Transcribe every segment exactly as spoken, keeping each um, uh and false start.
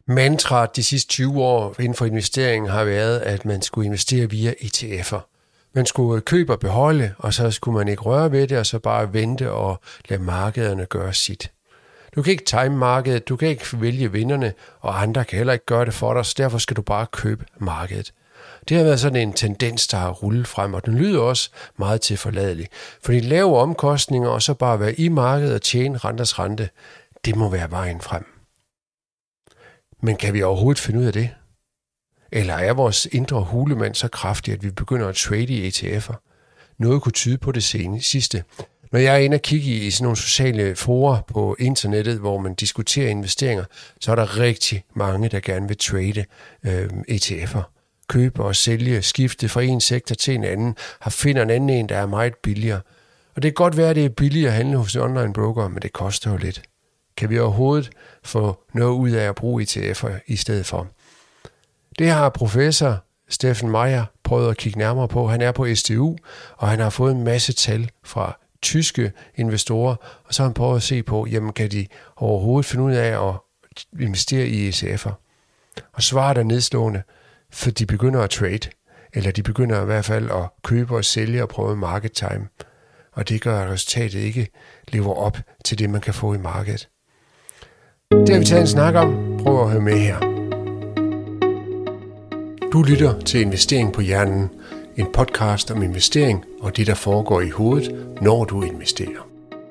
Mantraet de sidste tyve år inden for investeringen har været, at man skulle investere via E T F'er. Man skulle købe og beholde, og så skulle man ikke røre ved det, og så bare vente og lade markederne gøre sit. Du kan ikke time markedet, du kan ikke vælge vinderne, og andre kan heller ikke gøre det for dig, så derfor skal du bare købe markedet. Det har været sådan en tendens, der har rullet frem, og den lyder også meget tilforladelig. Fordi lave omkostninger, og så bare være i markedet og tjene renters rente, det må være vejen frem. Men kan vi overhovedet finde ud af det? Eller er vores indre hulemand så kraftig, at vi begynder at trade i E T F'er? Noget kunne tyde på det senere, sidste. Når jeg er inde og kigge i sådan nogle sociale forer på internettet, hvor man diskuterer investeringer, så er der rigtig mange, der gerne vil trade øh, E T F'er. Købe og sælge, skifte fra en sektor til en anden, har finder en anden en, der er meget billigere. Og det kan godt være, at det er billigere at handle hos online broker, men det koster jo lidt. Kan vi overhovedet få noget ud af at bruge E T F'er i stedet for? Det har professor Steffen Meyer prøvet at kigge nærmere på. Han er på S T U, og han har fået en masse tal fra tyske investorer, og så har han prøvet at se på, jamen kan de overhovedet finde ud af at investere i E T F'er? Og svaret er nedslående, for de begynder at trade, eller de begynder i hvert fald at købe og sælge og prøve market time. Og det gør, at resultatet ikke lever op til det, man kan få i markedet. Det har vi taget en snak om. Prøv at høre med her. Du lytter til Investering på Hjernen, en podcast om investering og det, der foregår i hovedet, når du investerer.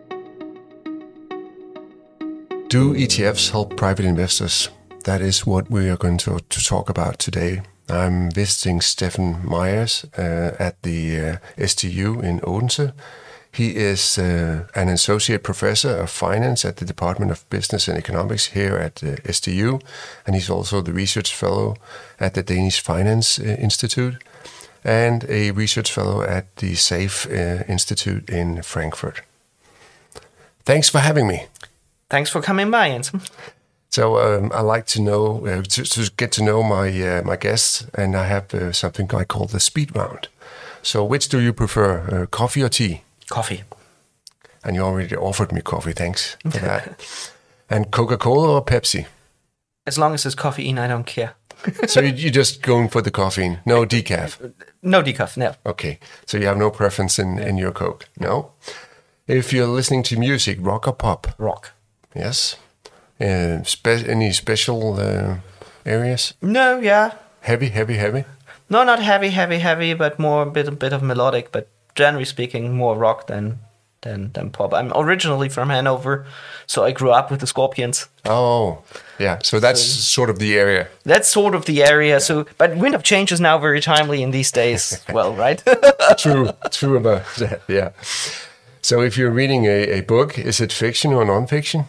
Do E T Fs help private investors? That is what we are going to, to talk about today. I'm visiting Steffen Meyers uh, at the uh, S T U in Odense. He is uh, an associate professor of finance at the Department of Business and Economics here at uh, S T U, and he's also the research fellow at the Danish Finance uh, Institute and a research fellow at the SAFE uh, Institute in Frankfurt. Thanks for having me. Thanks for coming by, Anson. So um, I like to know uh, to, to get to know my uh, my guests, and I have uh, something I call the speed round. So, which do you prefer, uh, coffee or tea? Coffee. And you already offered me coffee. Thanks for that. And Coca-Cola or Pepsi? As long as it's caffeine, I don't care. So you, you're just going for the caffeine, no decaf? No decaf, no. Okay, so you have no preference in, in your Coke? No? If you're listening to music, rock or pop? Rock. Yes. Uh, spe- any special uh, areas? No, yeah. Heavy, heavy, heavy? No, not heavy, heavy, heavy, but more a bit, a bit of melodic, but generally speaking, more rock than, than, than pop. I'm originally from Hanover, so I grew up with the Scorpions. Oh, yeah. So that's so, sort of the area. That's sort of the area. So, but Wind of Change is now very timely in these days. Well, right? True, true about that. Yeah. So, if you're reading a, a book, is it fiction or non-fiction?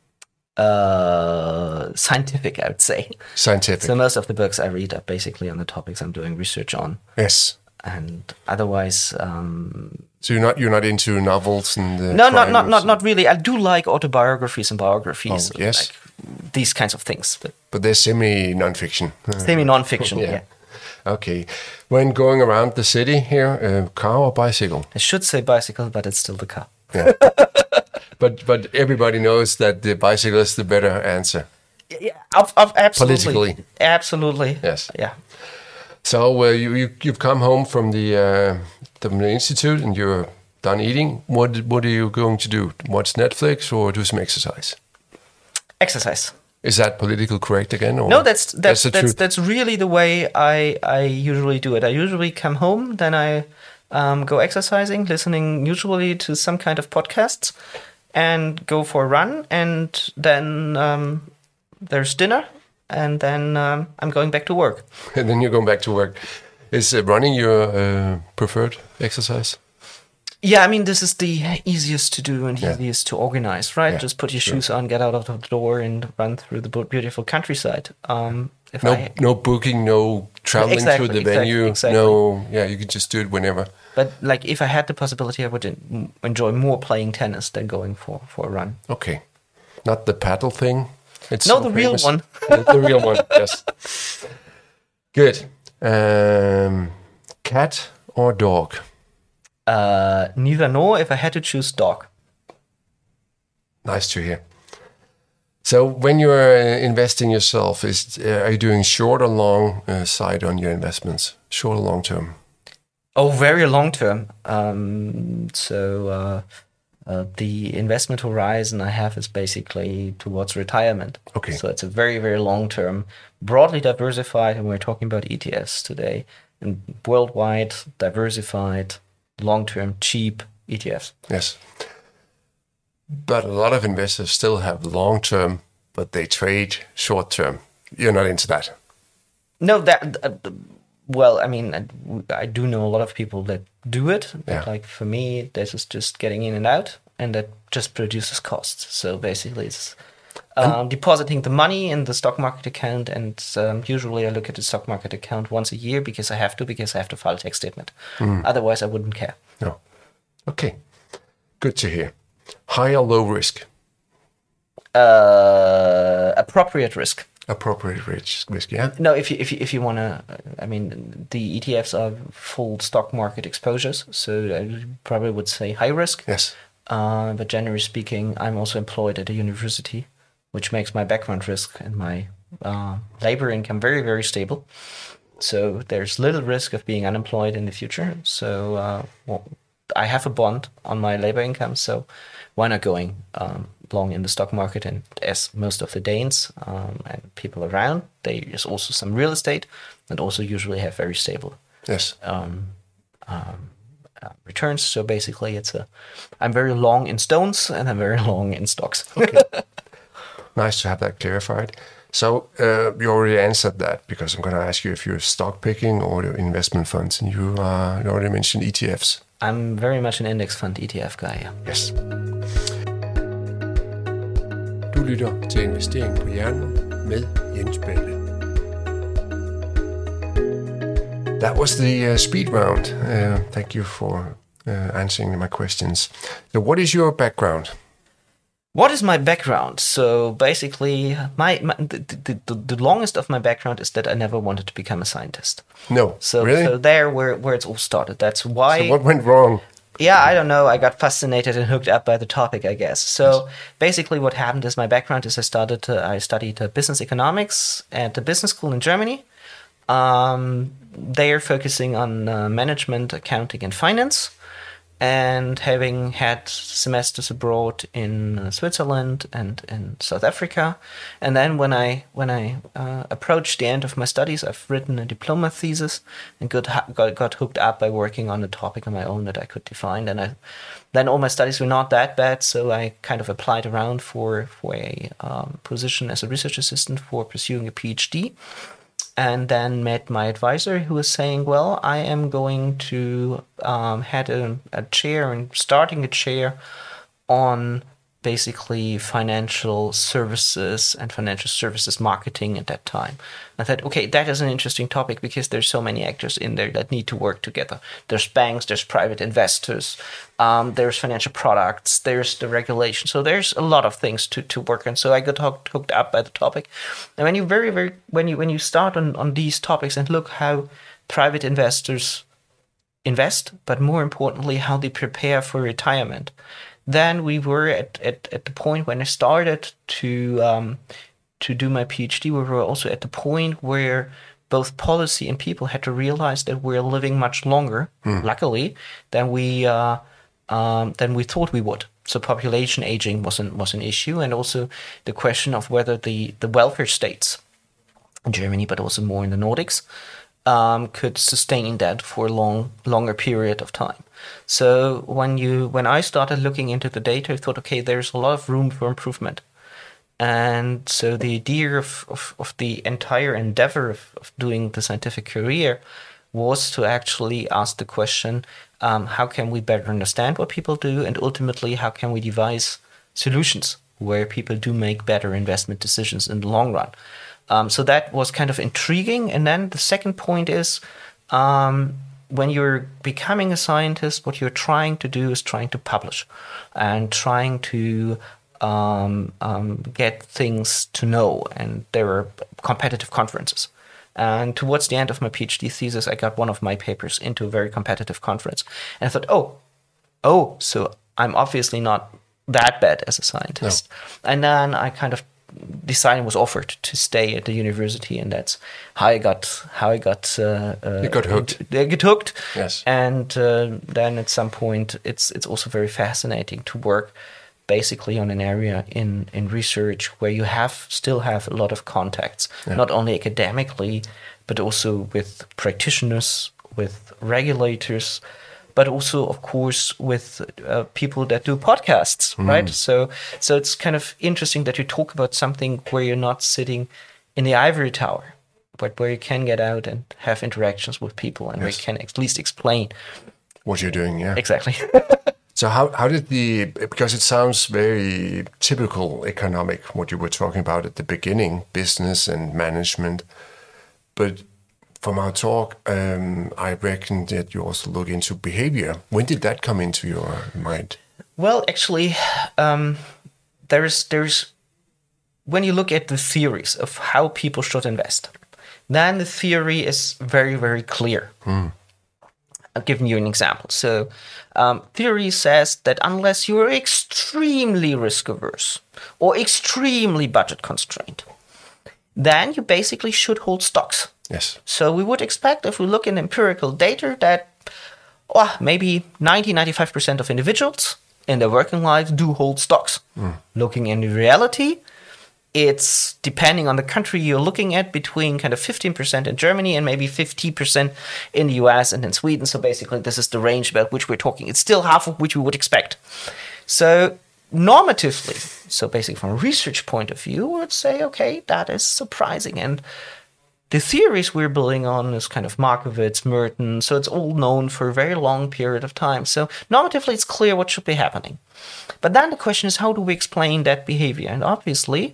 Uh, scientific, I would say. Scientific. So most of the books I read are basically on the topics I'm doing research on. Yes. And otherwise, um, so you're not you're not into novels and uh, no, not not not not really. I do like autobiographies and biographies. Oh, yes, like these kinds of things. But, but they're semi non-fiction. Semi non-fiction. yeah. yeah. Okay. When going around the city here, uh, car or bicycle? I should say bicycle, but it's still the car. Yeah. but but everybody knows that the bicycle is the better answer. Yeah, of, of absolutely. Politically. Absolutely. Yes. Yeah. So uh, you, you you've come home from the uh, the institute and you're done eating. What what are you going to do? Watch Netflix or do some exercise? Exercise. Is that politically correct again? Or no, that's that's that's, the that's, truth? that's really the way I I usually do it. I usually come home, then I um, go exercising, listening usually to some kind of podcasts, and go for a run, and then um, there's dinner. And then um, I'm going back to work. And then you're going back to work. Is uh, running your uh, preferred exercise? Yeah, I mean, this is the easiest to do and yeah. easiest to organize, right? Yeah, Just put your sure. shoes on, get out of the door, and run through the beautiful countryside. Um, if no, I, no booking, no traveling exactly, to the exactly, venue. exactly. No, yeah, you can just do it whenever. But like, if I had the possibility, I would en- enjoy more playing tennis than going for, for a run. Okay, not the paddle thing. It's no, so the famous. real one. the, the real one, yes. Good. Um, cat or dog? Uh, neither nor. If I had to choose, dog. Nice to hear. So when you're uh, investing yourself, is uh, are you doing short or long uh, side on your investments? Short or long term? Oh, very long term. Um, so uh, uh, the investment horizon I have is basically towards retirement. Okay. So it's a very, very long term, broadly diversified, and we're talking about E T Fs today, and worldwide diversified, long term, cheap E T Fs. Yes. But a lot of investors still have long term, but they trade short term. You're not into that. No, that. Uh, well, I mean, I, I do know a lot of people that do it. But Yeah. like for me, this is just getting in and out, and that just produces costs. So basically, it's um, depositing the money in the stock market account, and um, usually I look at the stock market account once a year because I have to, because I have to file a tax statement. Mm. Otherwise, I wouldn't care. No. Okay. Good to hear. High or low risk? Uh, appropriate risk. Appropriate risk, risk, yeah. No, if you if you if you want to, I mean, the E T Fs are full stock market exposures, so I probably would say high risk. Yes. Uh, but generally speaking, I'm also employed at a university, which makes my background risk and my uh, labor income very, very stable. So there's little risk of being unemployed in the future. So uh, well, I have a bond on my labor income, so why not going um, long in the stock market? And as most of the Danes um, and people around, there's also some real estate, and also usually have very stable Yes. um, um, uh, returns. So basically, it's a I'm very long in stones and I'm very long in stocks. Okay. Nice to have that clarified. So uh, you already answered that, because I'm going to ask you if you're stock picking or investment funds, and you, uh, you already mentioned E T Fs. I'm very much an index fund E T F guy. Yeah. Yes. Du lytter til Investering på Hjernen med Jens Balle. That was the uh, speed round. Uh, thank you for uh, answering my questions. So what is your background? What is my background? So basically, my, my the, the, the, the longest of my background is that I never wanted to become a scientist. No, So really? so there where where it's all started. That's why. So what went wrong? Yeah, I don't know. I got fascinated and hooked up by the topic, I guess. So basically, what happened is my background is I started. To, I studied uh, business economics at the business school in Germany. Um, they are focusing on uh, management, accounting, and finance. And having had semesters abroad in uh, Switzerland and in South Africa, and then when I when I uh, approached the end of my studies, I've written a diploma thesis and got, got got hooked up by working on a topic on my own that I could define. And I then all my studies were not that bad, so I kind of applied around for for a um, position as a research assistant for pursuing a PhD. And then met my advisor, who was saying, well, I am going to um, head a, a chair and starting a chair on basically financial services and financial services marketing at that time. And I thought, okay, that is an interesting topic because there's so many actors in there that need to work together. There's banks, there's private investors, um, there's financial products, there's the regulation. So there's a lot of things to, to work on. So I got hooked, hooked up by the topic. And when you very, very when you when you start on, on these topics and look how private investors invest, but more importantly, how they prepare for retirement, then we were at, at, at the point when I started to um, to do my PhD, we were also at the point where both policy and people had to realize that we're living much longer, mm. luckily, than we uh, um, than we thought we would. So population aging was an, was an issue, and also the question of whether the, the welfare states in Germany, but also more in the Nordics, um, could sustain that for a long longer period of time. So when you when I started looking into the data, I thought, okay, there's a lot of room for improvement. And so the idea of, of, of the entire endeavor of, of doing the scientific career was to actually ask the question, um, how can we better understand what people do, and ultimately, how can we devise solutions where people do make better investment decisions in the long run. Um, so that was kind of intriguing. And then the second point is, um, when you're becoming a scientist, what you're trying to do is trying to publish and trying to um, um, get things to know. And there are competitive conferences. And towards the end of my PhD thesis, I got one of my papers into a very competitive conference. And I thought, oh, oh, so I'm obviously not that bad as a scientist. No. And then I kind of decided was offered to stay at the university, and that's how I got how I got uh, uh, you got hooked. I got hooked. Yes, and uh, then at some point, it's it's also very fascinating to work basically on an area in in research where you have still have a lot of contacts, yeah. not only academically, but also with practitioners, with regulators, but also, of course, with uh, people that do podcasts, mm. right? So, so it's kind of interesting that you talk about something where you're not sitting in the ivory tower, but where you can get out and have interactions with people, and yes. where you can at least explain what you're doing. Yeah, exactly. So how how did the, because it sounds very typical economic, what you were talking about at the beginning, business and management, but from our talk, um, I reckon that you also look into behavior. When did that come into your mind? Well, actually, um, there's there's when you look at the theories of how people should invest, then the theory is very, very clear. Mm. I'll give you an example. So um, theory says that unless you're extremely risk averse or extremely budget constrained, then you basically should hold stocks. Yes. So we would expect, if we look in empirical data, that oh, maybe ninety, ninety-five percent of individuals in their working lives do hold stocks. Mm. Looking in reality, it's, depending on the country you're looking at, between kind of fifteen percent in Germany and maybe fifty percent in the U S and in Sweden. So basically, this is the range about which we're talking. It's still half of which we would expect. So normatively, so basically from a research point of view, we would say, okay, that is surprising. And the theories we're building on is kind of Markowitz, Merton, so it's all known for a very long period of time. So normatively, it's clear what should be happening. But then the question is, how do we explain that behavior? And obviously,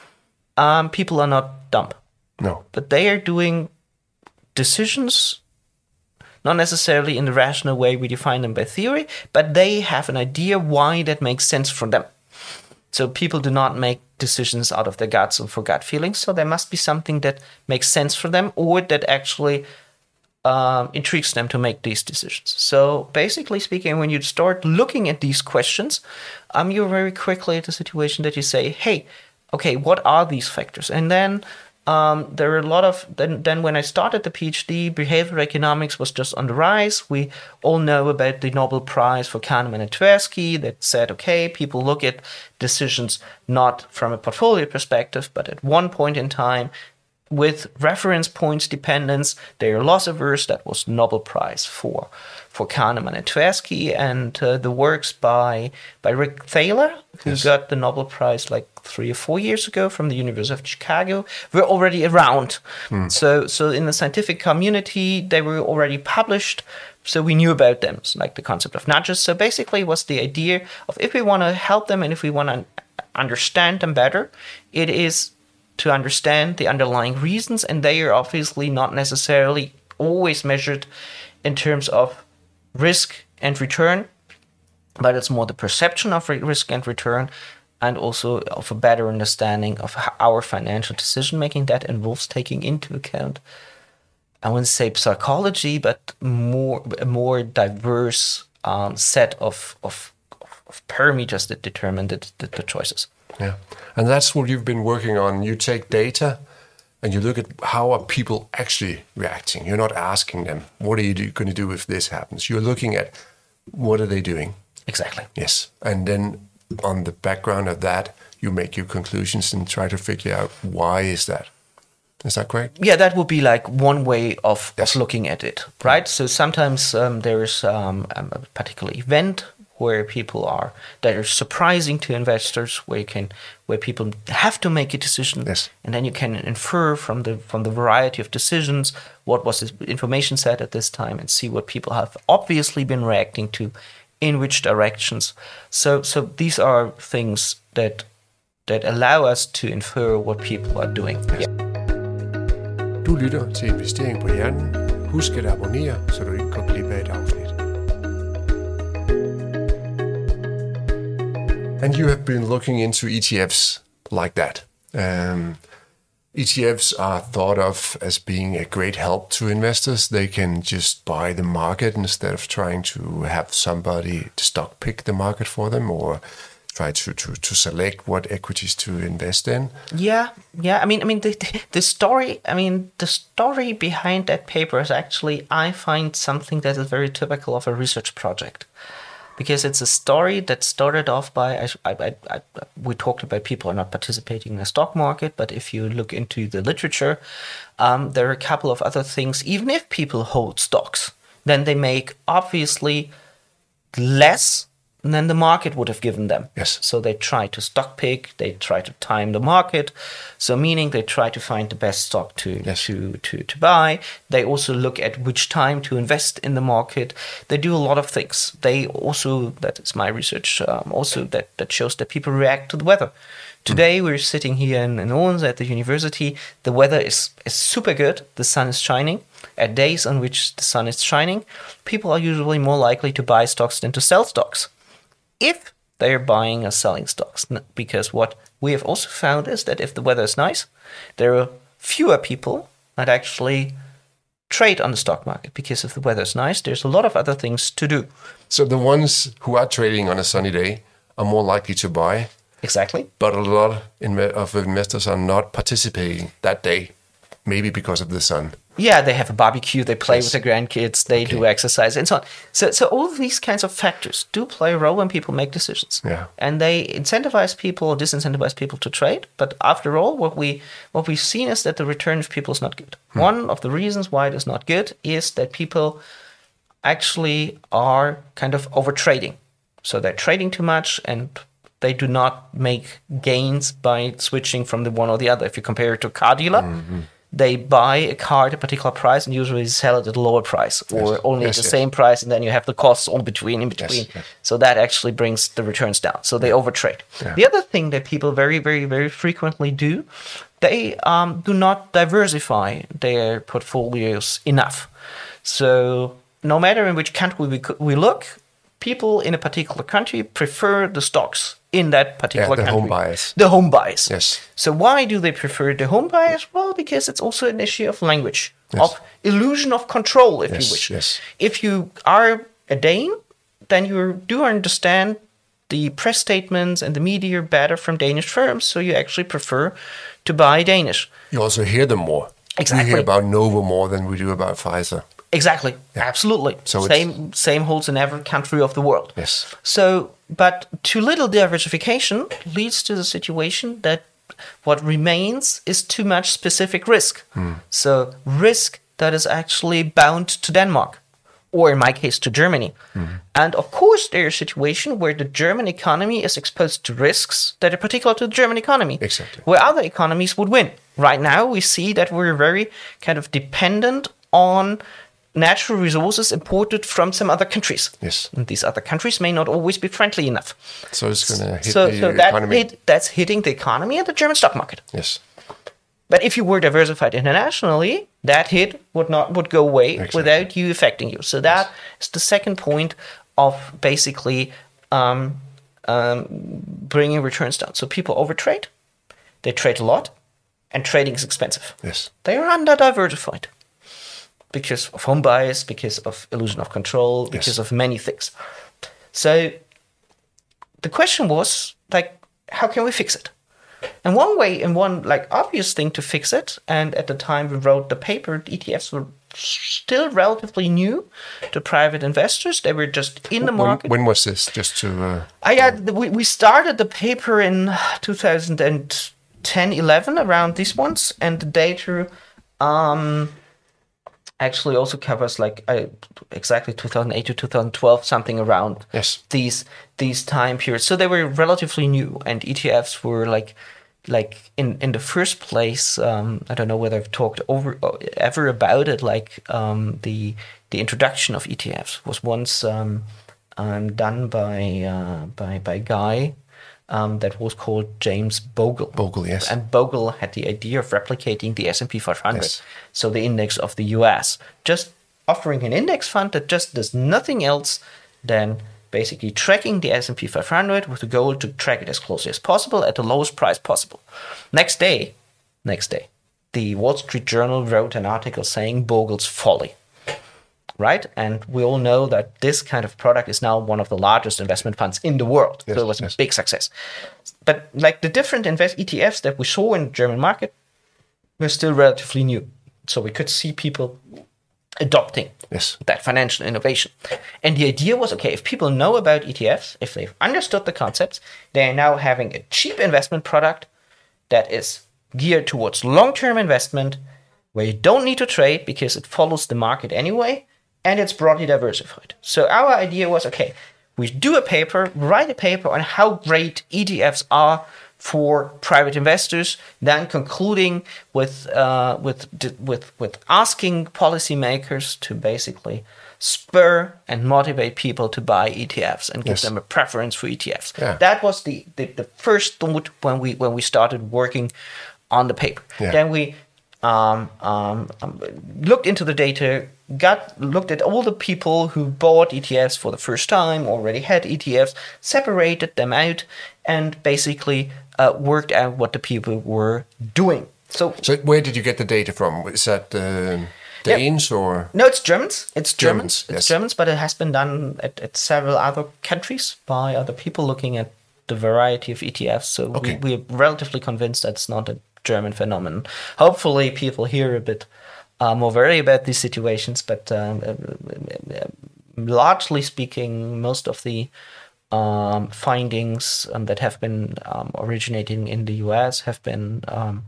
um, people are not dumb. No. But they are doing decisions, not necessarily in the rational way we define them by theory, but they have an idea why that makes sense for them. So people do not make decisions out of their guts and for gut feelings. So there must be something that makes sense for them, or that actually um, intrigues them to make these decisions. So basically speaking, when you start looking at these questions, um, you're very quickly at a situation that you say, hey, okay, what are these factors? And then um, there are a lot of, then, then when I started the PhD, behavioral economics was just on the rise. We all know about the Nobel Prize for Kahneman and Tversky that said, okay, people look at decisions not from a portfolio perspective, but at one point in time, with reference points dependence, they are loss averse. That was Nobel Prize for for Kahneman and Tversky, and uh, the works by by Rick Thaler, who yes. got the Nobel Prize like three or four years ago from the University of Chicago, were already around. Mm. So so in the scientific community, they were already published. So we knew about them, so like the concept of nudges. So basically, it was the idea of, if we want to help them and if we want to understand them better, it is to understand the underlying reasons, and they are obviously not necessarily always measured in terms of risk and return, but it's more the perception of risk and return, and also of a better understanding of our financial decision making that involves taking into account, I wouldn't say psychology, but more a more diverse um, set of, of of parameters that determine the, the, the choices. Yeah, and that's what you've been working on. You take data and you look at how are people actually reacting. You're not asking them, what are you do, going to do if this happens? You're looking at, what are they doing? Exactly. Yes, and then on the background of that, you make your conclusions and try to figure out why is that. Is that correct? Yeah, that would be like one way of, yes. of looking at it, right? So sometimes um, there's um, a particular event where people are that are surprising to investors, where you can, where people have to make a decision, yes. and then you can infer from the from the variety of decisions what was the information set at this time, and see what people have obviously been reacting to, in which directions. So so these are things that that allow us to infer what people are doing. Yes. Yeah. Du lytter til Investering på Hjernen. Husk at abonnere, så du ikke går glip af et afsnit. And you have been looking into E T Fs like that. Um, E T Fs are thought of as being a great help to investors. They can just buy the market instead of trying to have somebody stock pick the market for them or try to, to, to select what equities to invest in. Yeah, yeah. I mean, I mean, the, the story. I mean, the story behind that paper is actually, I find, something that is very typical of a research project, because it's a story that started off by. I, I, I, we talked about people are not participating in the stock market, but if you look into the literature, um, there are a couple of other things. Even if people hold stocks, then they make obviously less than the market would have given them. Yes. So they try to stock pick, they try to time the market. So meaning they try to find the best stock to yes. to, to, to buy. They also look at which time to invest in the market. They do a lot of things. They also, that is my research, um, also that, that shows that people react to the weather. Today mm. we're sitting here in, in Odense at the university. The weather is, is super good. The sun is shining. At days on which the sun is shining, people are usually more likely to buy stocks than to sell stocks, if they're buying or selling stocks. Because what we have also found is that if the weather is nice, there are fewer people that actually trade on the stock market, because if the weather is nice, there's a lot of other things to do. So the ones who are trading on a sunny day are more likely to buy. Exactly. But a lot of investors are not participating that day, maybe because of the sun. Yeah, they have a barbecue, they play yes. with their grandkids, they okay. do exercise, and so on. So, so all of these kinds of factors do play a role when people make decisions. Yeah. And they incentivize people or disincentivize people to trade. But after all, what, we, what we've seen is that the return of people is not good. Hmm. One of the reasons why it is not good is that people actually are kind of over-trading. So they're trading too much, and they do not make gains by switching from the one or the other. If you compare it to a car dealer, mm-hmm. they buy a car at a particular price and usually sell it at a lower price, or yes. only yes, at the yes. same price, and then you have the costs on between, in between. Yes, yes. So that actually brings the returns down. So they overtrade. Yeah. The other thing that people very, very, very frequently do, they um, do not diversify their portfolios enough. So no matter in which country we, we look, people in a particular country prefer the stocks in that particular yeah, the country. home bias. The home bias. Yes. So why do they prefer the home bias? Well, because it's also an issue of language, yes. of illusion of control, if yes, you wish. Yes. If you are a Dane, then you do understand the press statements and the media better from Danish firms, so you actually prefer to buy Danish. You also hear them more. Exactly. We hear about Novo more than we do about Pfizer. Exactly. Yeah. Absolutely. So same same holds in every country of the world. Yes. So, but too little diversification leads to the situation that what remains is too much specific risk. Hmm. So risk that is actually bound to Denmark, or in my case to Germany. Hmm. And of course there is a situation where the German economy is exposed to risks that are particular to the German economy. Exactly. Where other economies would win. Right now we see that we're very kind of dependent on natural resources imported from some other countries. Yes. And these other countries may not always be friendly enough. So it's going to hit so, the so that economy. Hit, that's hitting the economy and the German stock market. Yes. But if you were diversified internationally, that hit would not would go away exactly. without you affecting you. So that yes. is the second point of basically um, um, bringing returns down. So people overtrade, they trade a lot, and trading is expensive. Yes. They are under-diversified. Because of home bias, because of illusion of control, because yes. of many things. So the question was, like, how can we fix it? And one way, and one like obvious thing to fix it, and at the time we wrote the paper, the E T Fs were still relatively new to private investors. They were just in the when, market. When was this? Just to... Uh... I had, we, we started the paper in two thousand ten, eleven, around these ones, and the data... Um, actually also covers like uh, exactly two thousand eight to two thousand twelve, something around yes. these these time periods. So they were relatively new, and E T Fs were like like in, in the first place. Um, I don't know whether I've talked over ever about it. Like um, the the introduction of E T Fs was once um, um, done by uh, by by Guy. Um, that was called James Bogle. Bogle, yes. And Bogle had the idea of replicating the S and P five hundred, yes. so the index of the U S, just offering an index fund that just does nothing else than basically tracking the S and P five hundred with the goal to track it as closely as possible at the lowest price possible. Next day, next day, the Wall Street Journal wrote an article saying Bogle's folly. right? And we all know that this kind of product is now one of the largest investment funds in the world. Yes, so it was yes. a big success. But like the different invest E T Fs that we saw in the German market were still relatively new. So we could see people adopting Yes. that financial innovation. And the idea was, okay, if people know about E T Fs, if they've understood the concepts, they are now having a cheap investment product that is geared towards long-term investment, where you don't need to trade because it follows the market anyway, and it's broadly diversified. So our idea was, okay, we do a paper, write a paper on how great E T Fs are for private investors, then concluding with uh, with with with asking policymakers to basically spur and motivate people to buy E T Fs and give Yes. them a preference for E T Fs. Yeah. That was the, the the first thought when we when we started working on the paper. Yeah. Then we um, um, um, looked into the data, got looked at all the people who bought E T Fs for the first time, already had E T Fs, separated them out, and basically uh, worked out what the people were doing. So, So where did you get the data from? Is that uh, Danes or? no, it's Germans. It's Germans. Germans, It's yes. Germans, but it has been done at, at several other countries by other people looking at the variety of E T Fs. So Okay. we, we're relatively convinced that it's not a German phenomenon. Hopefully people hear a bit uh, more worry about these situations, but um, uh, uh, largely speaking, most of the um, findings um, that have been um, originating in the U S have been um,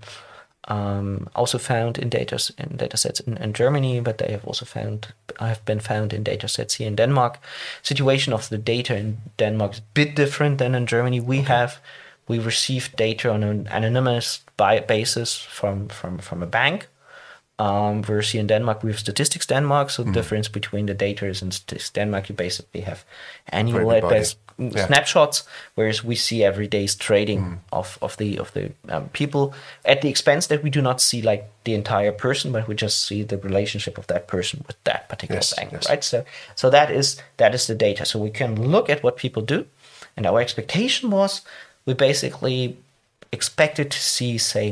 um, also found in data in data sets in, in Germany, but they have also found have been found in data sets here in Denmark. Situation of the data in Denmark is a bit different than in Germany. We have we received data on an anonymous bi- basis from from from a bank. Um, whereas here in Denmark, we have Statistics Denmark. So the difference between the data is in Statistics Denmark, you basically have annual For everybody. best Yeah. snapshots, whereas we see every day's trading of, of the of the um, people at the expense that we do not see like the entire person, but we just see the relationship of that person with that particular Yes, bank, yes. right? So so that is that is the data. So we can look at what people do, and our expectation was we basically expected to see, say,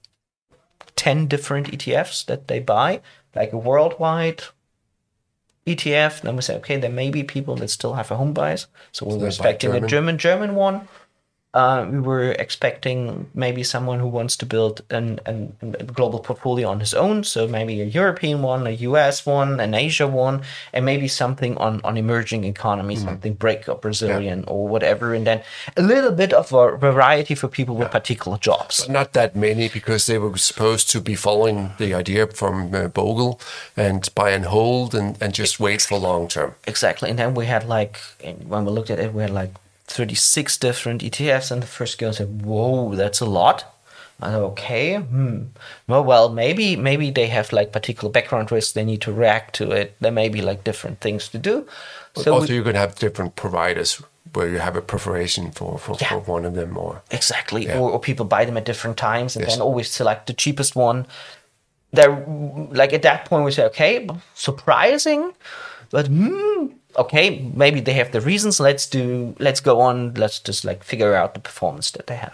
ten different E T Fs that they buy, like a worldwide E T F. Then we say, okay, there may be people that still have a home bias. So we they were buy expecting German. a German German one. Uh, we were expecting maybe someone who wants to build an, an, a global portfolio on his own. So maybe a European one, a U S one, an Asia one, and maybe something on, on emerging economies, something break or Brazilian or whatever. And then a little bit of a variety for people with particular jobs. Not that many, because they were supposed to be following the idea from uh, Bogle and buy and hold and, and just wait for long term. Exactly. And then we had like, when we looked at it, we had like thirty-six different E T Fs, and the first girl said, whoa, that's a lot. I said, okay, hmm. Well, well, maybe maybe they have like particular background risks, they need to react to it. There may be like different things to do. But So also we, you can have different providers where you have a preparation for, for, Yeah. for one of them or exactly. Yeah. Or, or people buy them at different times and Yes. then always select the cheapest one. They're like at that point we say, okay, surprising, but hmm, okay, maybe they have the reasons. Let's do. Let's go on. Let's just like figure out the performance that they have.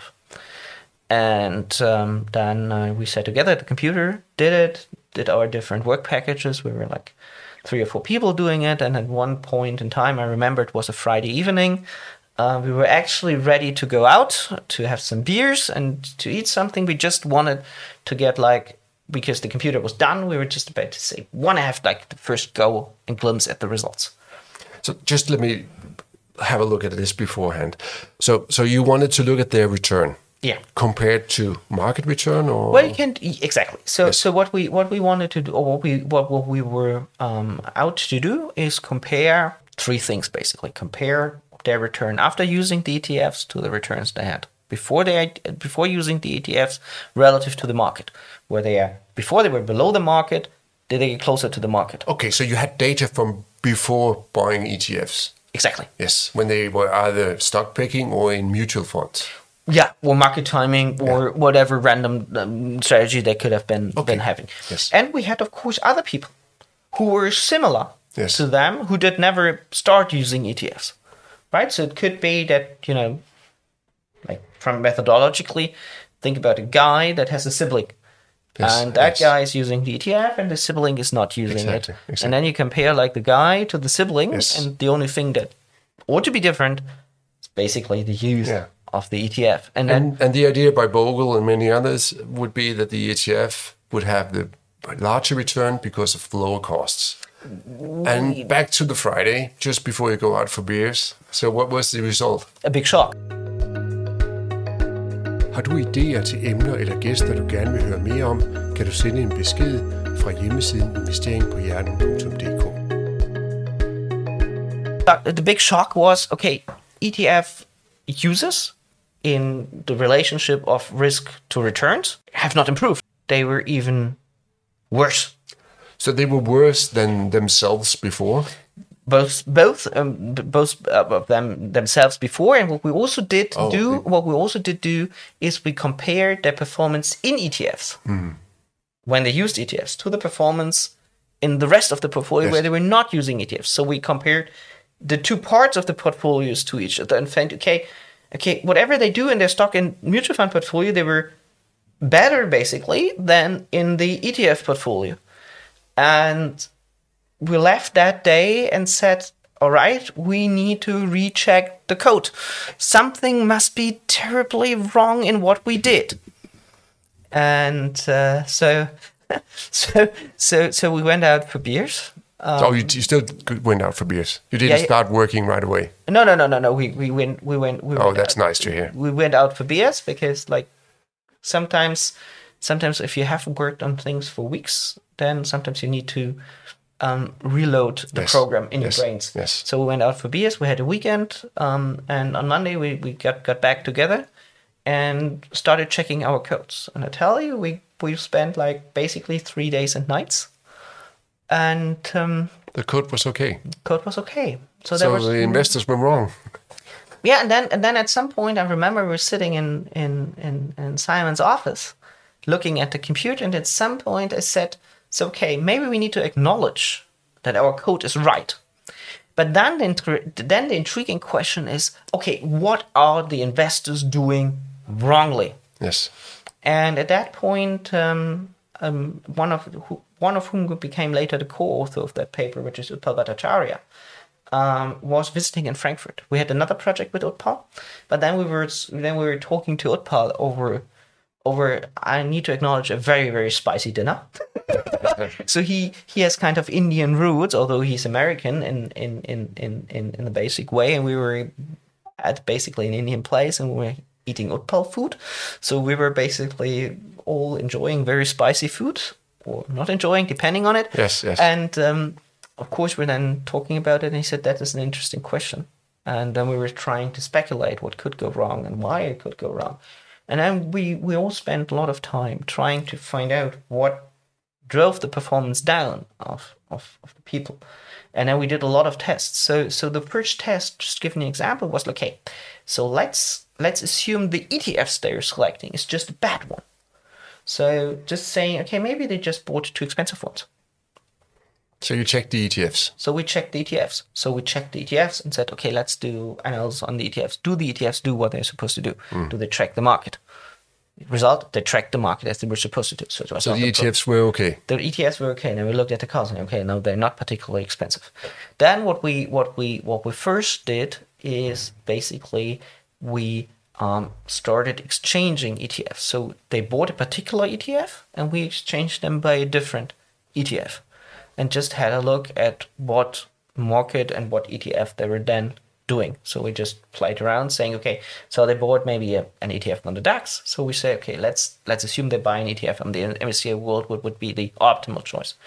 And um, then uh, we sat together at the computer, did it, did our different work packages. We were like three or four people doing it. And at one point in time, I remember it was a Friday evening. Uh, we were actually ready to go out to have some beers and to eat something. We just wanted to get like, because the computer was done, we were just about to say, want to have like the first go and glimpse at the results. So just let me have a look at this beforehand. So so you wanted to look at their return. Yeah. Compared to market return, or Well, you can exactly. So, Yes. so what we what we wanted to do, or what we what, what we were um, out to do, is compare three things basically. Compare their return after using the E T Fs to the returns they had before they before using the E T Fs relative to the market. Where they are before they were below the market, did they get closer to the market? Okay, so you had data from before buying E T Fs. Exactly. Yes, when they were either stock picking or in mutual funds. Yeah, or market timing, or whatever random um, strategy they could have been Okay. been having. Yes. And we had, of course, other people who were similar Yes. to them who did never start using E T Fs, right? So it could be that, you know, like from methodologically, think about a guy that has a sibling Yes, and that yes. guy is using the E T F, and the sibling is not using Exactly, it. exactly. And then you compare like the guy to the sibling, Yes. and the only thing that ought to be different is basically the use Yeah. of the E T F. And then And, and the idea by Bogle and many others would be that the E T F would have the larger return because of lower costs. And back to the Friday, just before you go out for beers. So what was the result? a big shock. Har du idéer til emner eller gæster, du gerne vil høre mere om, kan du sende en besked fra hjemmesiden investering på hjernen punktum d k. The big shock was, okay, E T F users in the relationship of risk to returns have not improved. They were even worse. So they were worse than themselves before? Both, both, um, b- both uh, of them themselves before, and what we also did Oh, do, okay. what we also did do, is we compared their performance in E T Fs when they used E T Fs to the performance in the rest of the portfolio Yes. where they were not using E T Fs. So we compared the two parts of the portfolios to each other and found, okay, okay, whatever they do in their stock and mutual fund portfolio, they were better basically than in the E T F portfolio. And we left that day and said, all right, we need to recheck the code. Something must be terribly wrong in what we did. And uh, so, so, so, so we went out for beers. Um, oh, you, you still went out for beers? You didn't Yeah, yeah. start working right away? no, no, no, no, no. We we went, we went. We Oh, went that's out. nice to hear. We went out for beers because, like, sometimes, sometimes if you have worked on things for weeks, then sometimes you need to um, reload the Yes. program in Yes. your brains. Yes. So we went out for beers. We had a weekend, um, and on Monday we, we got, got back together and started checking our codes. And I tell you, we we spent like basically three days and nights, and um, The code was okay. code was okay. So So, there was the investors were wrong. yeah, and then and then at some point I remember we were sitting in in in, in Simon's office, looking at the computer, and at some point I said, "So okay, maybe we need to acknowledge that our code is right." But then the intri- then the intriguing question is, okay, what are the investors doing wrongly? Yes. And at that point, um, um, one of who, one of whom became later the co-author of that paper, which is Utpal Bhattacharya, um, was visiting in Frankfurt. We had another project with Utpal, but then we were then we were talking to Utpal over over. I need to acknowledge a very very spicy dinner. So he he has kind of Indian roots, although he's American in in in in in, in the basic way, and we were at basically an Indian place, and we were eating Utpal food. So we were basically all enjoying very spicy food, or not enjoying, depending on it. Yes, yes. And um, of course, we're then talking about it, and he said, that is an interesting question. And then we were trying to speculate what could go wrong and why it could go wrong. And then we, we all spent a lot of time trying to find out what drove the performance down of, of, of the people. And then we did a lot of tests. So so the first test, just giving an example, was okay, so let's let's assume the E T Fs they're selecting is just a bad one. So just saying, okay, maybe they just bought two expensive ones. So you checked the E T Fs. So we checked the E T Fs. So we checked the E T Fs and said, okay, let's do analysis on the E T Fs. Do the E T Fs do what they're supposed to do? Mm. Do they track the market? Result, they tracked the market as they were supposed to do. So, it was So not the a E T Fs problem. were okay. The E T Fs were okay, and then we looked at the cost, and okay, no, they're not particularly expensive. Then what we what we what we first did is basically we um, started exchanging E T Fs. So they bought a particular E T F, and we exchanged them by a different E T F, and just had a look at what market and what E T F they were then doing. So we just played around saying, okay, so they bought maybe a, an E T F on the DAX. So we say, okay, let's let's assume they buy an E T F on the M S C I World, would, would be the optimal choice.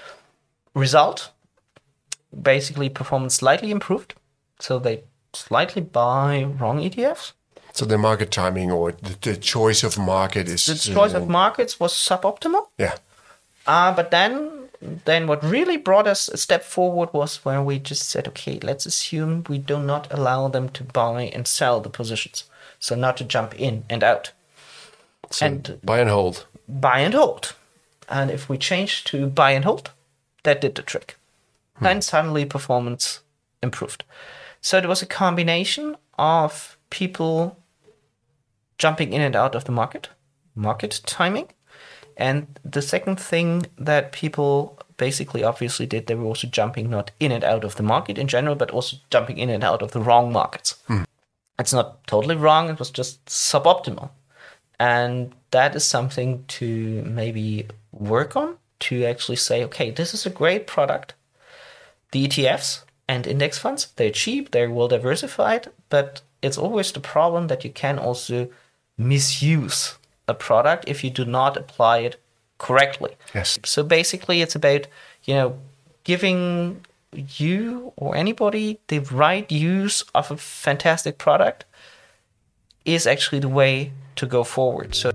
Result, basically performance slightly improved. So they slightly buy wrong E T Fs. So the market timing or the, the choice of market is... The choice uh, of markets was suboptimal. Yeah. Uh, but then then what really brought us a step forward was when we just said, okay, let's assume we do not allow them to buy and sell the positions. So not to jump in and out. So and buy and hold. Buy and hold. And if we change to buy and hold, that did the trick. Hmm. Then suddenly performance improved. So it was a combination of people jumping in and out of the market, market timing, And the second thing that people basically obviously did, they were also jumping not in and out of the market in general, but also jumping in and out of the wrong markets. Mm. It's not totally wrong, it was just suboptimal. And that is something to maybe work on, to actually say, okay, this is a great product. The E T Fs and index funds, they're cheap, they're well diversified, but it's always the problem that you can also misuse a product if you do not apply it correctly. Yes. So basically it's about, you know, giving you or anybody the right use of a fantastic product is actually the way to go forward. So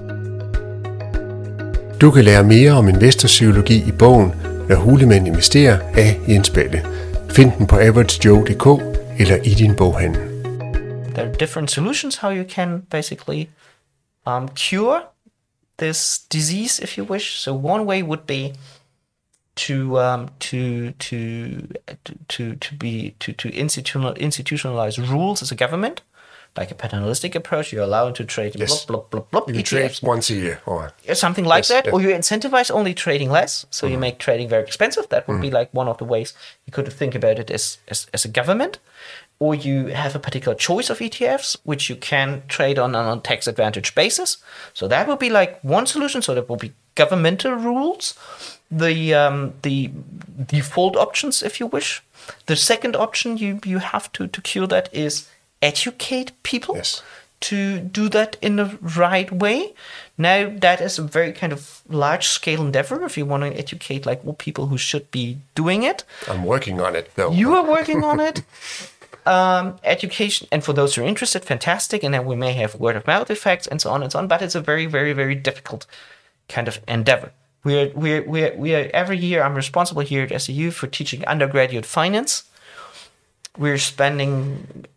du kan lære mere om investorpsykologi i bogen Når hulemænd investerer af Jens Balle. Find den på average joe punktum d k eller i din boghandel. There are different solutions how you can basically um, cure this disease, if you wish. So one way would be to um, to to to to be to to institutional institutionalize rules as a government, like a paternalistic approach. You're allowed to trade yes. blah, blah, blah, blah, you trade once a year or something like yes, that, yes. or you incentivize only trading less, so mm-hmm. you make trading very expensive. That would mm-hmm. be like one of the ways you could think about it as, as as a government. Or you have a particular choice of E T Fs, which you can trade on on a tax advantage basis. So that would be like one solution. So there will be governmental rules, the um, the default options, if you wish. The second option you, you have to, to cure that is educate people yes. to do that in the right way. Now, that is a very kind of large-scale endeavor if you want to educate like all people who should be doing it. I'm working on it, though. You are working on it. Um, education, and for those who are interested, fantastic, and then we may have word-of-mouth effects and so on and so on, but it's a very, very, very difficult kind of endeavor. We're, we're, we're, we are, every year, I'm responsible here at S A U for teaching undergraduate finance. We're spending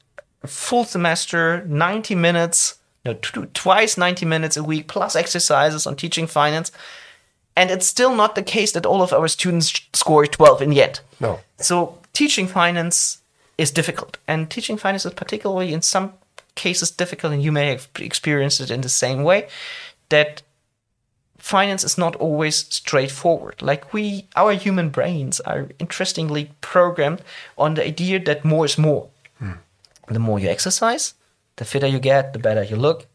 a full semester, ninety minutes, no, t- twice ninety minutes a week, plus exercises on teaching finance, and it's still not the case that all of our students score twelve in the end. No. So teaching finance is difficult, and teaching finance is particularly in some cases difficult, and you may have experienced it in the same way, that finance is not always straightforward. Like we, our human brains are interestingly programmed on the idea that more is more. Hmm. The more you exercise, the fitter you get, the better you look,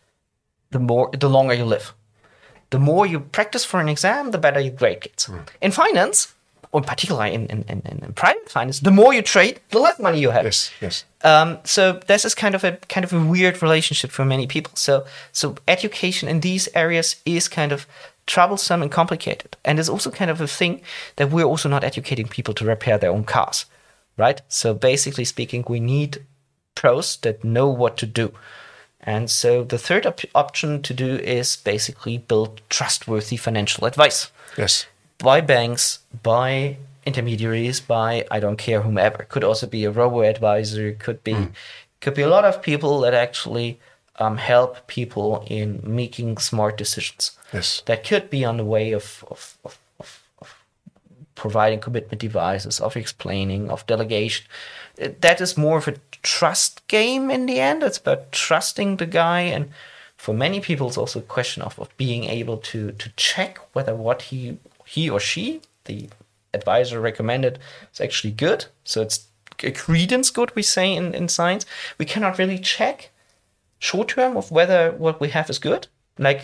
the more, the longer you live. The more you practice for an exam, the better your grade gets. Hmm. In finance, or particularly in, in, in, in private finance, the more you trade, the less money you have. Yes, yes. Um, so this is kind of a kind of a weird relationship for many people. So so education in these areas is kind of troublesome and complicated, and it's also kind of a thing that we're also not educating people to repair their own cars, right? So basically speaking, we need pros that know what to do. And so the third op- option to do is basically build trustworthy financial advice. Yes. By banks, by intermediaries, by I don't care whomever. Could also be a robo-advisor, could be mm. could be a lot of people that actually um, help people in making smart decisions. Yes. That could be on the way of, of, of, of, of providing commitment devices, of explaining, of delegation. That is more of a trust game in the end. It's about trusting the guy, and for many people it's also a question of, of being able to to check whether what he he or she, the advisor recommended, is actually good. So it's a credence good, we say in, in science. We cannot really check short term of whether what we have is good. Like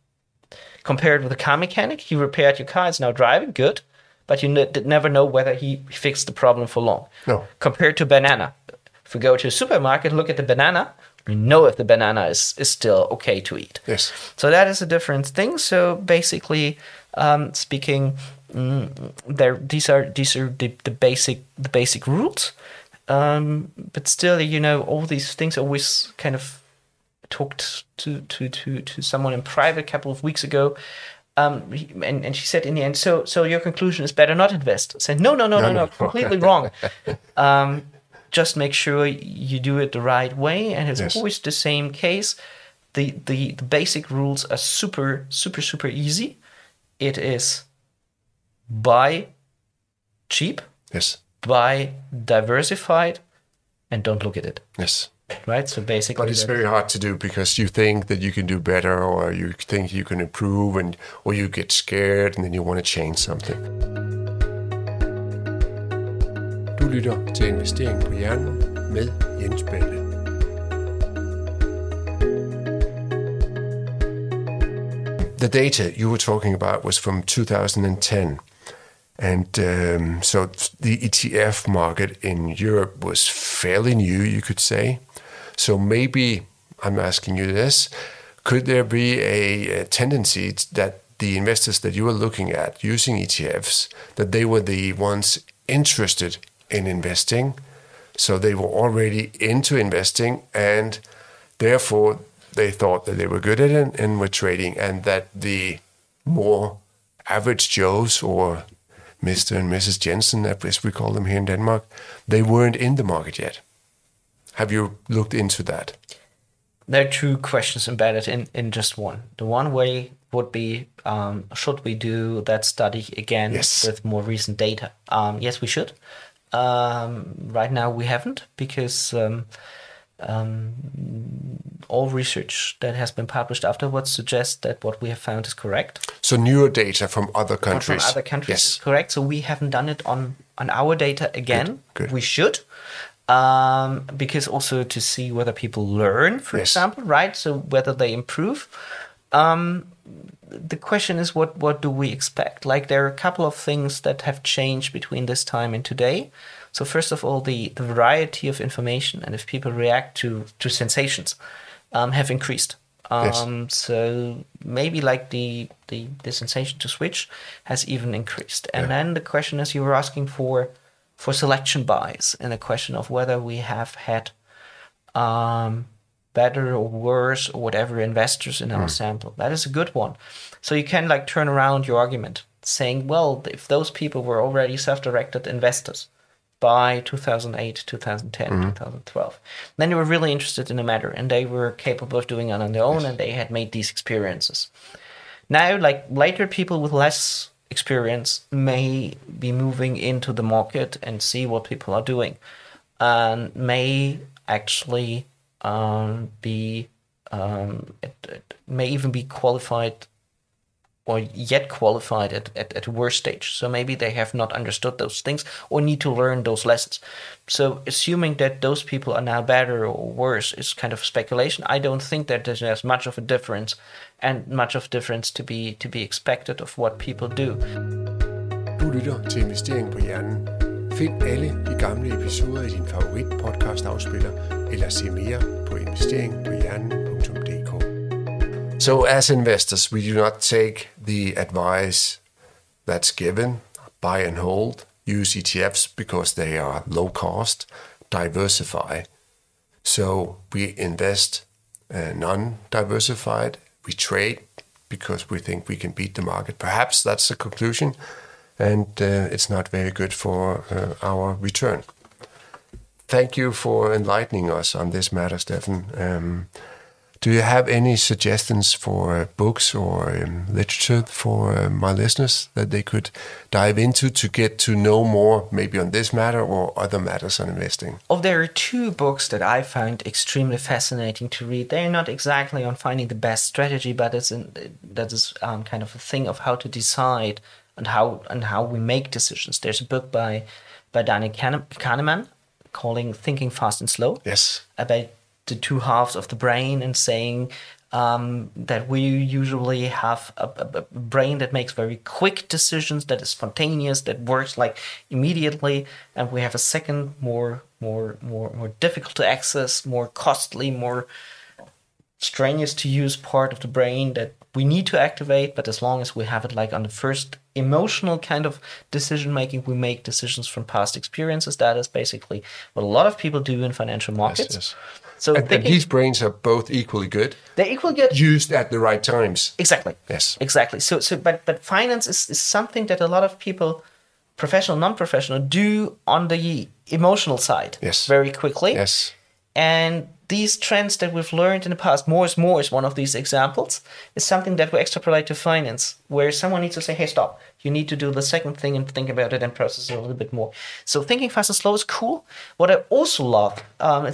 compared with a car mechanic, he repaired your car, it's now driving, good. But you ne- never know whether he fixed the problem for long. No. Compared to banana. If we go to a supermarket, look at the banana, we know if the banana is, is still okay to eat. Yes. So that is a different thing. So basically, um, speaking, mm, there these are these are the, the basic the basic rules. Um, but still, you know, all these things always kind of talked to to to to someone in private a couple of weeks ago. Um, and, and she said in the end, so so your conclusion is better not invest. I said, no, no, no, no, no, no completely wrong. Um, just make sure you do it the right way. And it's yes. always the same case. The, the the basic rules are super, super, super easy. It is buy cheap, yes, buy diversified, and don't look at it. Yes. right? So basically, but it's very hard to do because you think that you can do better, or you think you can improve, and or you get scared, and then you want to change something. Du lytter til Investering på Hjernen med Jens Balle. The data you were talking about was from two thousand ten. And um, so the E T F market in Europe was fairly new, you could say. So maybe, I'm asking you this, could there be a, a tendency that the investors that you were looking at using E T Fs, that they were the ones interested in investing, so they were already into investing, and therefore they thought that they were good at it and were trading, and that the more average Joes, or Mister and Missus Jensen, as we call them here in Denmark, they weren't in the market yet. Have you looked into that? There are two questions embedded in, in just one. The one way would be, um, should we do that study again yes. with more recent data? Um, yes, we should. Um, right now we haven't, because um, um, all research that has been published afterwards suggests that what we have found is correct. So newer data from other countries. From other countries yes. is correct. So we haven't done it on, on our data again. Good. Good. We should. Um, because also to see whether people learn, for yes. example, right? So whether they improve. Um, the question is, what, what do we expect? Like, there are a couple of things that have changed between this time and today. So first of all, the, the variety of information, and if people react to, to sensations, um, have increased. Um, yes. So maybe like the, the, the sensation to switch has even increased. And yeah. then the question is, you were asking for for selection bias, and a question of whether we have had um, better or worse or whatever investors in our mm. sample. That is a good one. So you can like turn around your argument saying, well, if those people were already self-directed investors by two thousand eight, two thousand ten, mm. two thousand twelve, then they were really interested in the matter, and they were capable of doing it on their own, yes. and they had made these experiences. Now, like later people with less experience may be moving into the market and see what people are doing, and may actually um, be um, it, it may even be qualified or yet qualified at, at, at a worse stage. So maybe they have not understood those things or need to learn those lessons. So assuming that those people are now better or worse is kind of speculation. I don't think that there's as much of a difference and much of difference to be to be expected of what people do. Du lytter til Investering på Hjernen. Find alle de gamle episoder i din favorit podcast afspiller, eller se mere på investering på hjernen punktum d k. So as investors, we do not take the advice that's given, buy and hold, use E T Fs because they are low cost, diversify. So we invest uh, non-diversified, we trade because we think we can beat the market. Perhaps that's the conclusion, and uh, it's not very good for uh, our return. Thank you for enlightening us on this matter, Stefan. Um, Do you have any suggestions for uh, books or um, literature for uh, my listeners that they could dive into to get to know more, maybe on this matter or other matters on investing? Oh, there are two books that I found extremely fascinating to read. They're not exactly on finding the best strategy, but it's in, that is um, kind of a thing of how to decide and how and how we make decisions. There's a book by by Daniel Kahneman calling "Thinking Fast and Slow." Yes, about the two halves of the brain, and saying um, that we usually have a, a, a brain that makes very quick decisions, that is spontaneous, that works like immediately, and we have a second, more, more, more, more difficult to access, more costly, more strenuous to use part of the brain that we need to activate. But as long as we have it like on the first emotional kind of decision making, we make decisions from past experiences. That is basically what a lot of people do in financial markets. Yes, yes. So and, thinking, and these brains are both equally good. They're equally good. Used at the right times. Exactly. Yes. Exactly. So, so, but, but finance is, is something that a lot of people, professional, non-professional, do on the emotional side. Yes. Very quickly. Yes. And these trends that we've learned in the past, more is more is one of these examples, is something that we extrapolate to finance, where someone needs to say, hey, stop. You need to do the second thing and think about it and process it a little bit more. So thinking fast and slow is cool. What I also love, um, it's a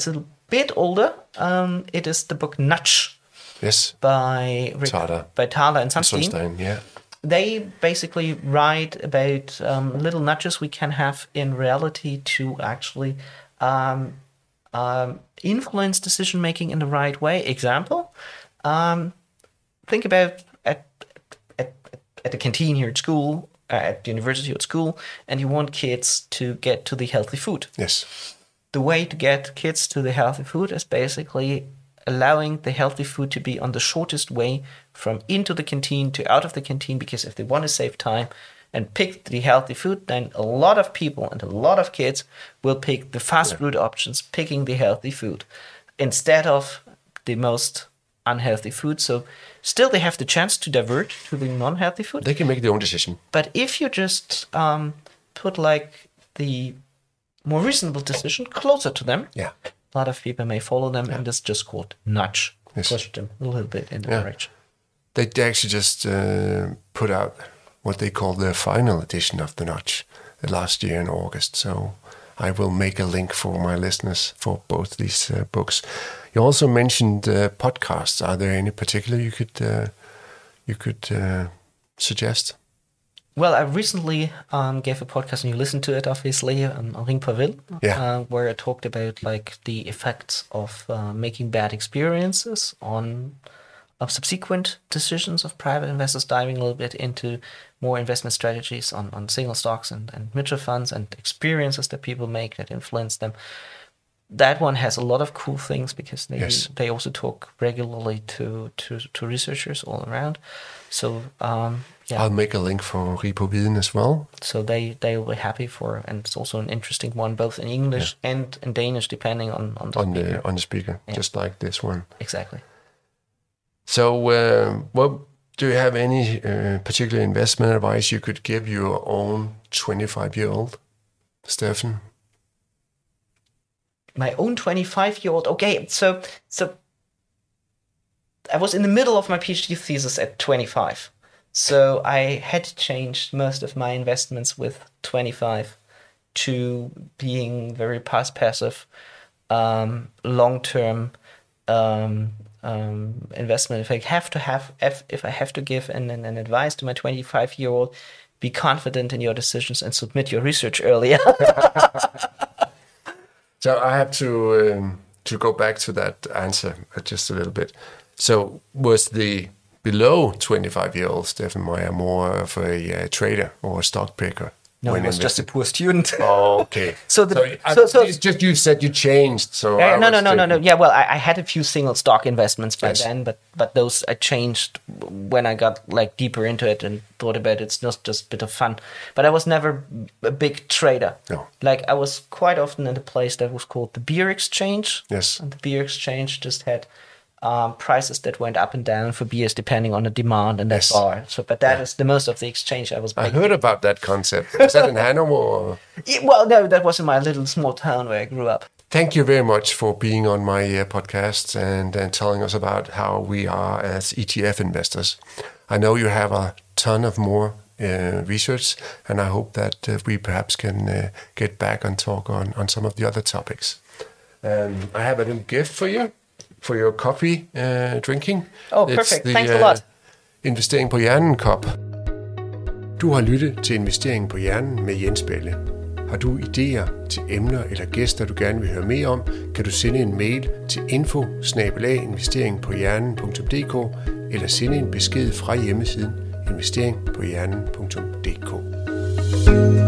bit older, um, it is the book Nudge. Yes. By Rick, Thaler. by Thaler and Sunstein. Sunstein, yeah. They basically write about um, little nudges we can have in reality to actually um, um, influence decision making in the right way. Example, um, think about at, at at the canteen here at school, uh, at the university or at school, and you want kids to get to the healthy food. Yes. The way to get kids to the healthy food is basically allowing the healthy food to be on the shortest way from into the canteen to out of the canteen, because if they want to save time and pick the healthy food, then a lot of people and a lot of kids will pick the fast food yeah. options, picking the healthy food instead of the most unhealthy food. So still they have the chance to divert to the non-healthy food. They can make their own decision. But if you just um, put like the more reasonable decision closer to them, yeah. a lot of people may follow them, yeah. and it's just called nudge. Yes. Push them a little bit in the yeah. direction. They actually just uh, put out what they call the final edition of the Nudge last year in August. So I will make a link for my listeners for both these uh, books. You also mentioned uh, podcasts. Are there any particular you could uh, you could uh, suggest? Well, I recently um, gave a podcast, and you listened to it, obviously, um, on Ring per Vil, yeah. uh, where I talked about like the effects of uh, making bad experiences on of subsequent decisions of private investors, diving a little bit into more investment strategies on, on single stocks and, and mutual funds and experiences that people make that influence them. That one has a lot of cool things because they yes. they also talk regularly to, to, to researchers all around. So um, yeah. I'll make a link for Repo Viden as well. So they, they will be happy for, and it's also an interesting one, both in English yeah. and in Danish, depending on, on the on speaker. the on the speaker, yeah. just like this one. Exactly. So, uh, what do you have any uh, particular investment advice you could give your own twenty-five-year-old, Steffen? My own twenty-five-year-old. Okay, so so I was in the middle of my PhD thesis at twenty-five. So I had changed most of my investments with twenty-five to being very pass passive, um, long-term um, um, investment. If I have to have, if, if I have to give an, an, an advice to my twenty-five-year-old, be confident in your decisions and submit your research earlier. So I have to um, to go back to that answer just a little bit. So was the below twenty-five-year-old Steffen Meyer more of a uh, trader or a stock picker? No, he was just a poor student. Oh, okay. so the, so, so, I, so it's just you said you changed. So uh, I no, no, no, thinking, no, no. Yeah, well, I, I had a few single stock investments by yes. then, but but those I changed when I got like deeper into it and thought about it. It's not just a bit of fun. But I was never a big trader. No. Like I was quite often in a place that was called the Beer Exchange. Yes. And the Beer Exchange just had Um, prices that went up and down for beers depending on the demand in that yes. bar. So, but that yeah. is the most of the exchange I was making. I heard about that concept. Was that in Hanover? Or? Yeah, well, no, that was in my little small town where I grew up. Thank you very much for being on my uh, podcast and, and telling us about how we are as E T F investors. I know you have a ton of more uh, research, and I hope that uh, we perhaps can uh, get back and talk on, on some of the other topics. Um, I have a little gift for you. For your coffee uh, drinking. Oh, perfect. The, Thanks a lot. Uh, Investering på hjernen kop. Du har lyttet til Investering på hjernen med Jens Balle. Har du idéer til emner eller gæster, du gerne vil høre mere om, kan du sende en mail til info bindestreg investering på hjernen punktum d k eller sende en besked fra hjemmesiden investering på hjernen punktum d k.